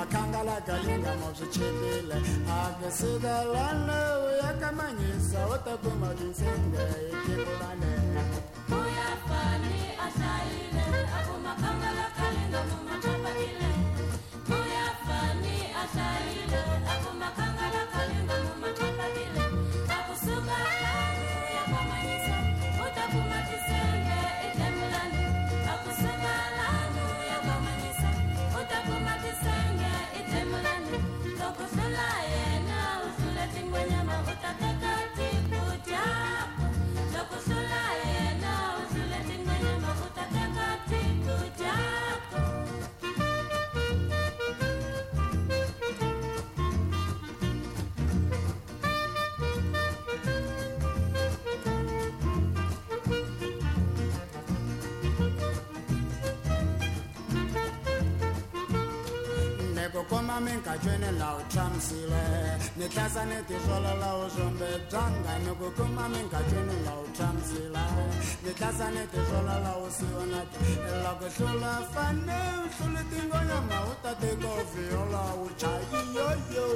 makangala galinga mozchipile agesida lana yakamanyisa utakuma disenge ikibulane moya fani ashaile apo makangala galinga mumachapile moya fani ashaile apo makangala galinga mumachapile apo suka lana yakamanyisa utakuma disenge ikibulane apo suka lana yakamanyisa utakuma disenge ikibulane loko sula yena usule tingwenyama utateka tikuja loko sula yena usule tingwenyama utateka tikuja Koma minka jwene la utramsile Nitlasa netizola la uzombe dranga Nuku koma minka jwene la utramsile Nitlasa netizola la usionati Lako shula fane Ushuli tingo nyama utateko viola Uchayi yo yo